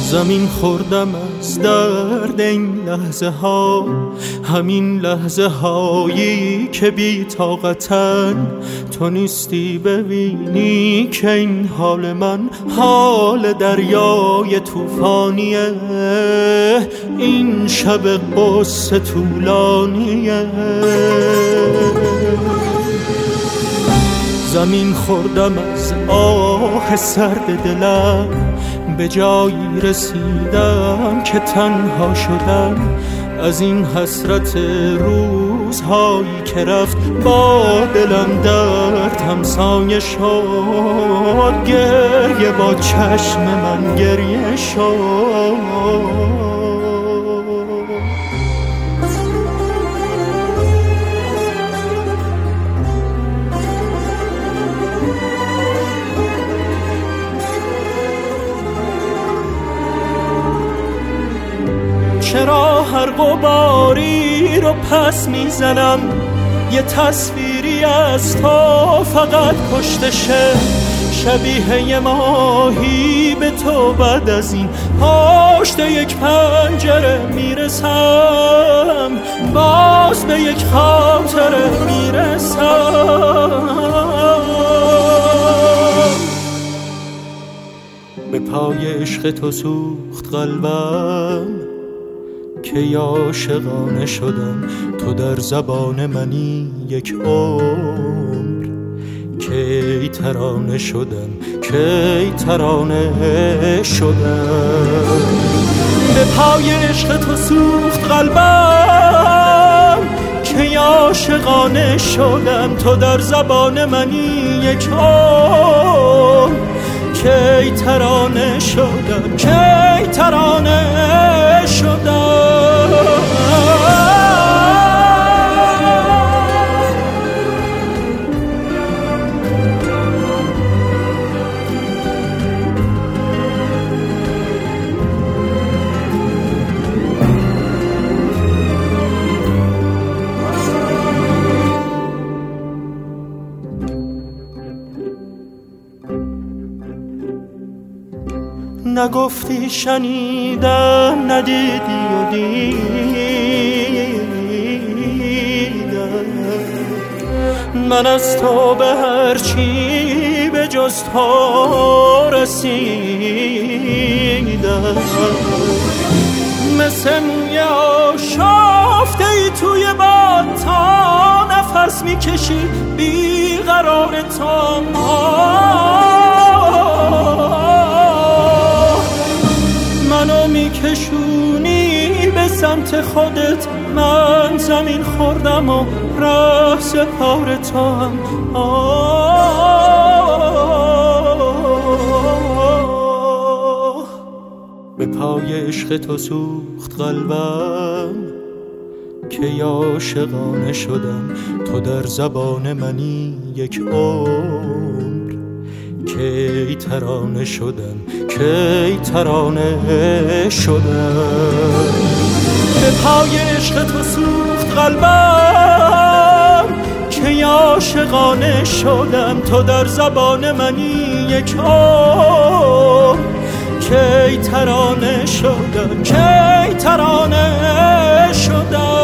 زمین خوردم از درد این لحظه ها، همین لحظه هایی که بی طاقتن. تو نیستی ببینی که این حال من حال دریای طوفانیه، این شب قصه طولانیه. زمین خوردم از آه سرد دلم، به جایی رسیدم که تنها شدم از این حسرت روزهایی که رفت. با دلم درد همسایه شد، گریه با چشم من گریه شد. چرا هر غباری رو پس میزنم، یه تصویری از تو فقط پشتشه، شبیه یه ماهی به تو بعد از این پشت یک پنجره میرسم، باز به یک خاطره میرسم. به پای عشق تو سوخت قلبم که عاشقانه شدم، تو در زبان منی یک عمر کی ترانه شدم، کی ترانه شدم. به پای عشق تو سوخت قلبم که عاشقانه شدم، تو در زبان منی یک عمر کی ترانه شدم، کی ترانه شدم. نگفتی شنیدم، ندیدی و دیدم، من از تو به هر چی به جز تو رسیدم. مثل موی آشفته ای توی باد تا نفس میکشی بیقرار تو. منو میکشونی به سمت خودت، من زمین خوردم و راه سپار تو هم. به پای عشق تو سوخت قلبم که عاشقانه شدم، تو در زبان منی یک عمر کی ترانه شدم، کی ترانه شدم. به پای عشق تو سوخت قلبم که عاشقانه شدم، تو در زبان منی یک عمر کی ترانه شدم، کی ترانه شدم.